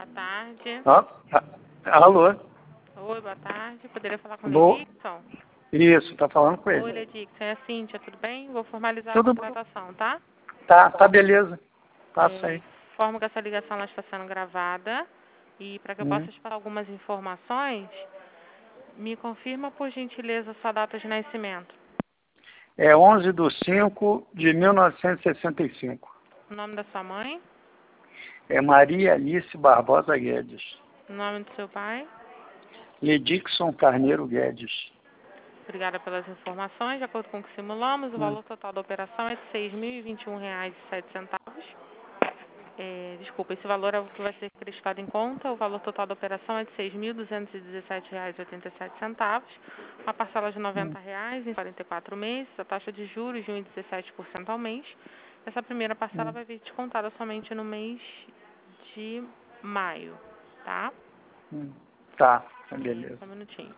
Boa tarde. Ó, alô? Oi, boa tarde. Poderia falar com o Boa. Ledixon? Isso, tá falando com ele. Oi, Ledixon. É a Cíntia, tudo bem? Vou formalizar Tudo a bom. contratação, tá? Tá beleza. Passa aí. Informo que essa ligação ela está sendo gravada e para que eu possa te falar algumas informações, me confirma, por gentileza, sua data de nascimento. É 11/5/1965. O nome da sua mãe, É Maria Alice Barbosa Guedes. o nome do seu pai. Ledixon Carneiro Guedes. Obrigada pelas informações. De acordo com o que simulamos, o valor total da operação é de R$ 6.021,07. Desculpa, esse valor é o que vai ser acreditado em conta. O valor total da operação é de R$ 6.217,87. Uma parcela de R$ 90 em 44 meses. A taxa de juros de 1,17% ao mês. Essa primeira parcela vai vir descontada somente no mês de maio, tá? Tá, beleza. Só um minutinho.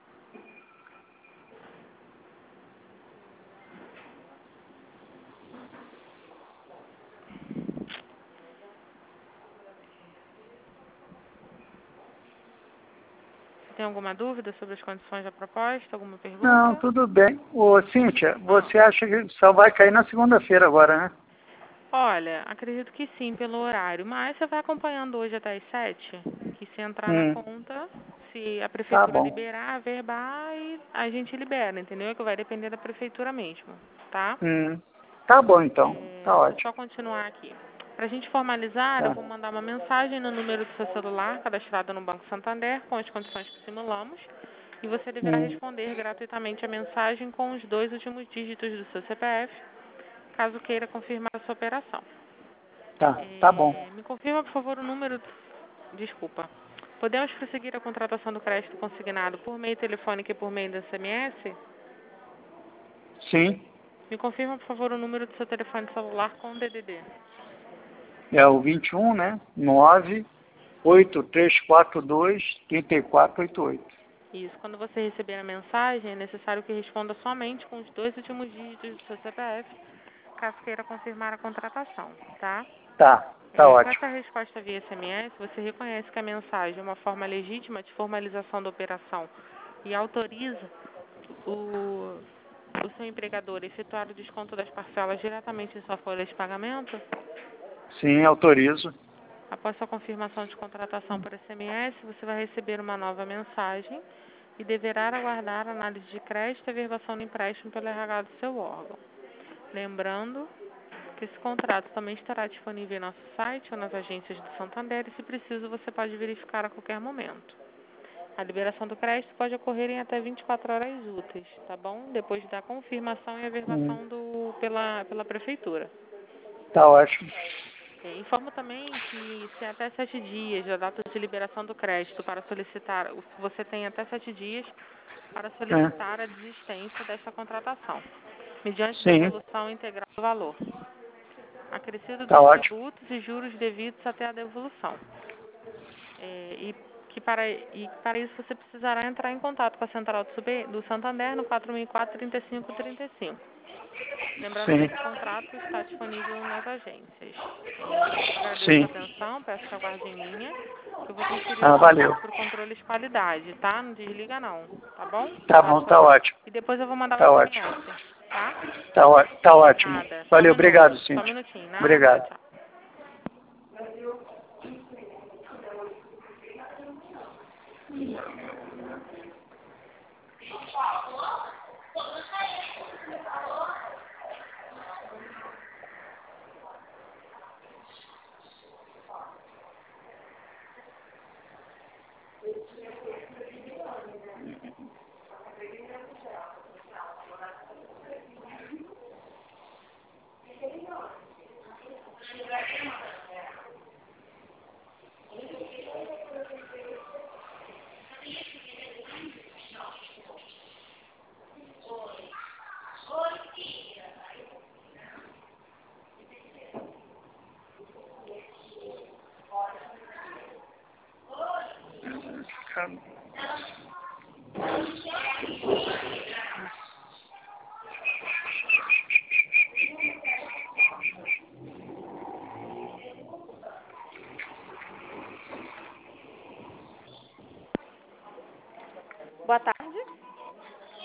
Tem alguma dúvida sobre as condições da proposta? Alguma pergunta? Não, tudo bem. Ô, Cíntia, você acha que só vai cair na segunda-feira agora, né? Olha, acredito que sim, pelo horário. Mas você vai acompanhando hoje até as 7, que se entrar na conta, se a prefeitura bom. liberar, verbar, e a gente libera, entendeu? Que vai depender da prefeitura mesmo, tá? Tá bom, então. Tá Deixa eu ótimo. só continuar aqui. Para a gente formalizar, eu vou mandar uma mensagem no número do seu celular, cadastrado no Banco Santander, com as condições que simulamos, e você deverá responder gratuitamente a mensagem com os 2 últimos dígitos do seu CPF, caso queira confirmar a sua operação. Tá bom. Me confirma, por favor, o número... Desculpa. Podemos prosseguir a contratação do crédito consignado por meio telefônico e por meio do SMS? Sim, Me confirma, por favor, o número do seu telefone celular com DDD. é o 21, né? 98342-3488. Isso. Quando você receber a mensagem, é necessário que responda somente com os 2 últimos dígitos do seu CPF, caso queira confirmar a contratação, tá? Tá Com ótimo. essa resposta via SMS, você reconhece que a mensagem é uma forma legítima de formalização da operação e autoriza o seu empregador a efetuar o desconto das parcelas diretamente em sua folha de pagamento? Sim, autorizo. Após sua confirmação de contratação por SMS, você vai receber uma nova mensagem e deverá aguardar a análise de crédito e a verbação do empréstimo pelo RH do seu órgão. Lembrando que esse contrato também estará disponível em nosso site ou nas agências do Santander e, se preciso, você pode verificar a qualquer momento. A liberação do crédito pode ocorrer em até 24 horas úteis, tá bom? Depois da confirmação e a verbação pela prefeitura. Tá ótimo. Informo também que se até 7 dias da data de liberação do crédito para solicitar, você tem até 7 dias para solicitar a desistência desta contratação, mediante devolução integral do valor, acrescido Tá dos ótimo. tributos e juros devidos até a devolução. E para isso você precisará entrar em contato com a Central do Santander no 4004-3535. Lembrando que esse contrato está disponível nas agências. Agradeço a atenção, peço que aguarde em linha, que eu vou transferir o Valeu. contato para o controle de qualidade, tá? Não desliga não, tá bom? Tá bom, tá ótimo. E depois eu vou mandar Tá um ótimo. SMS, tá? Tá ótimo. Nada, só um Valeu, minuto. obrigado, Só um Cíntia. minutinho, nada, Obrigado. tchau.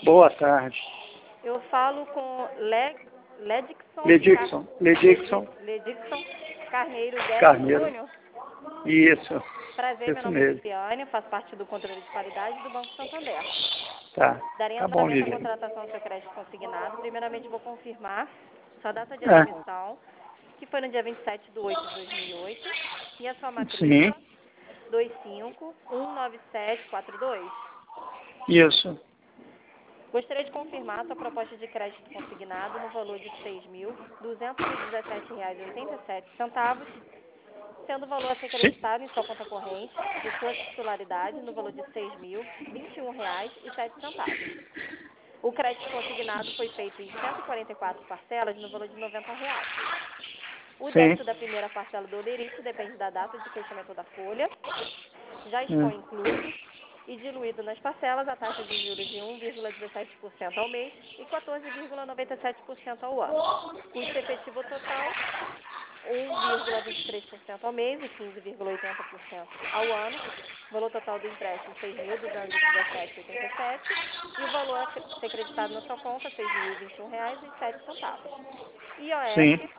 Boa tarde. Eu falo com Ledixon Carneiro Guedes Carneiro. Júnior. Isso. Prazer, meu Isso nome é mesmo. Liliane, faço parte do controle de qualidade do Banco Santander. Tá. Darei Tá bom, andamento à Liliane. contratação do seu crédito consignado. Primeiramente, vou confirmar sua data de É. admissão, que foi no dia 27/8/2008, e a sua Sim. matrícula 2519742. Isso. Gostaria de confirmar sua proposta de crédito consignado no valor de R$ 6.217,87, sendo o valor a ser Sim. creditado em sua conta corrente, de sua titularidade, no valor de R$ 6.021,07. O crédito consignado foi feito em 144 parcelas, no valor de R$ 90. O Sim. débito da primeira parcela do holerite depende da data de fechamento da folha. Já estão Hum. inclusos e diluído nas parcelas a taxa de juros de 1,17% ao mês e 14,97% ao ano. Custo efetivo total, 1,23% ao mês e 15,80% ao ano. Valor total do empréstimo, R$ 6.217,87. E o valor a ser creditado na sua conta, R$ 6.021,07. IOF, Sim. R$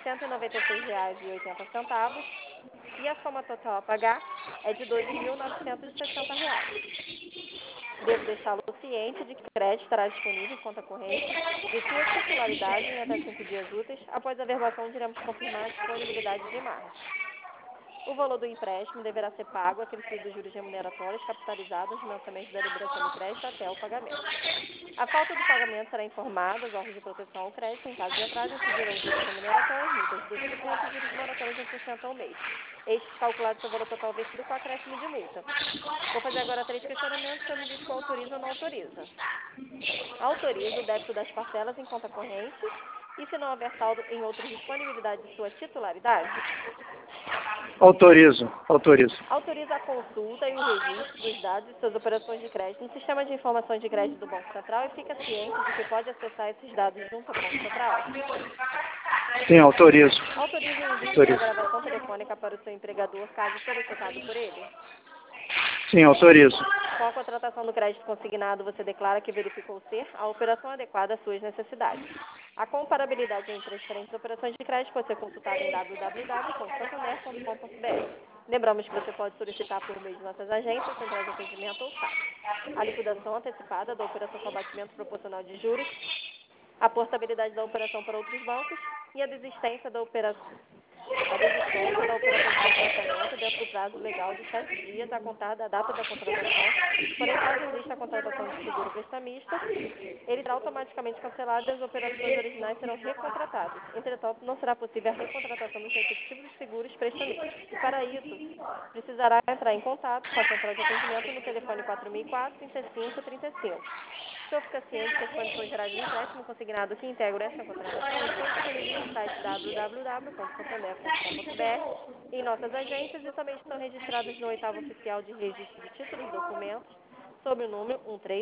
196,80. E a soma total a pagar é de R$ 12.960. Devo deixá-lo ciente de que o crédito estará disponível em conta corrente de sua titularidade em até 5 dias úteis. Após a verbação, iremos confirmar a disponibilidade de margem. O valor do empréstimo deverá ser pago acrescido dos juros remuneratórios capitalizados nos mensalmente da liberação do crédito até o pagamento. A falta do pagamento será informada aos órgãos de proteção ao crédito. Em caso de atraso, incidirão juros remuneratórios, multas de 2% e juros moratórios de 1% ao mês. Estes calculados sobre o valor total vencido com acréscimo de multa. Vou fazer agora 3 questionamentos. O senhor me diz que autoriza ou não autoriza. Autoriza o débito das parcelas em conta corrente e, se não houver saldo em outras disponibilidades de sua titularidade, Autorizo. autoriza a consulta e o registro dos dados de suas operações de crédito no Sistema de Informações de Crédito do Banco Central e fica ciente de que pode acessar esses dados junto ao Banco Central. Sim, autorizo. Autoriza o envio da gravação telefônica para o seu empregador, caso solicitado por ele. Sim, autorizo. Com a contratação do crédito consignado, você declara que verificou ser a operação adequada às suas necessidades. A comparabilidade entre as diferentes operações de crédito pode ser consultada em www.santander.com.br. Lembramos que você pode solicitar por meio de nossas agências, centrais de atendimento ou SAP. A liquidação antecipada da operação com abatimento proporcional de juros, a portabilidade da operação para outros bancos e a desistência da operação de refinanciamento dentro do prazo legal de 7 dias a contar da data da contratação. Porém, caso exista a contratação de seguro prestamista, ele será automaticamente cancelado e as operações originais serão recontratadas. Entretanto, não será possível a recontratação dos respectivos seguros prestamistas. E para isso, precisará entrar em contato com a central de atendimento no telefone 4004-3535. O senhor fica ciente que as condições gerais do empréstimo consignado que integram esta contratação estão disponíveis no site www.santander.com.br, em nossas agências, e também estão registradas no 8º Oficial de Registro de Títulos e Documentos, sob o número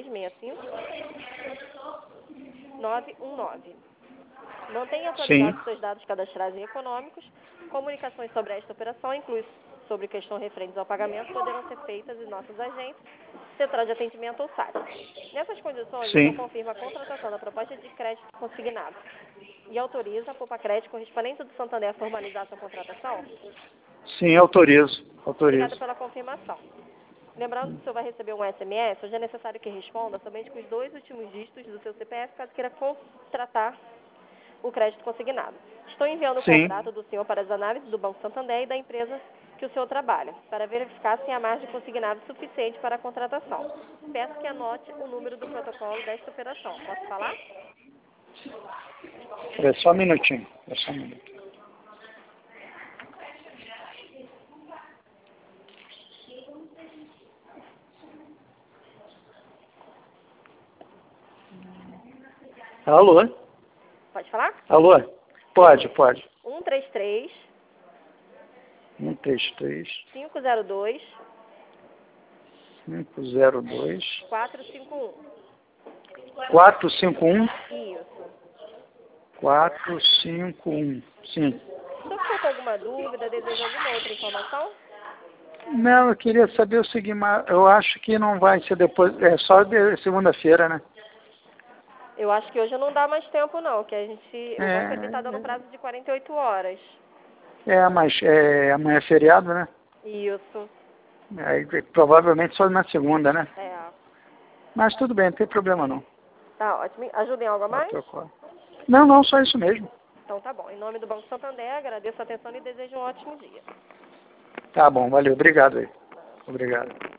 1365919. Mantenha atualizados Sim. seus dados cadastrais e econômicos. Comunicações sobre esta operação, inclusive sobre questões referentes ao pagamento, poderão ser feitas em nossas agências, central de atendimento ou SAT. Nessas condições, o senhor Sim. confirma a contratação da proposta de crédito consignado e autoriza a Poupa Crédito correspondente do Santander a formalizar sua contratação? Sim, autorizo. Obrigada pela confirmação. Lembrando que o senhor vai receber um SMS, hoje é necessário que responda somente com os 2 últimos dígitos do seu CPF, caso queira contratar o crédito consignado. Estou enviando o Sim. contrato do senhor para as análises do Banco Santander e da empresa que o senhor trabalha, para verificar se há margem consignada suficiente para a contratação. Peço que anote o número do protocolo desta operação. Posso falar? É só um minutinho. Alô? Pode falar? Alô? Pode. 133 133 502 502 451. 451 Isso. 451. Sim. O senhor ficou com alguma dúvida, deseja alguma outra informação? Não, eu queria saber o seguinte, mas eu acho que não vai ser depois, é só de segunda-feira, né? Eu acho que hoje não dá mais tempo, não, que a gente... O banco ele tá dando prazo de 48 horas. Mas amanhã é feriado, né? Isso. Aí, provavelmente só na segunda, né? Mas tudo bem, não tem problema não. Tá ótimo. Ajuda em algo a mais? Não, só isso mesmo. Então tá bom. Em nome do Banco Santander, agradeço a atenção e desejo um ótimo dia. Tá bom, valeu. Obrigado aí. Obrigado.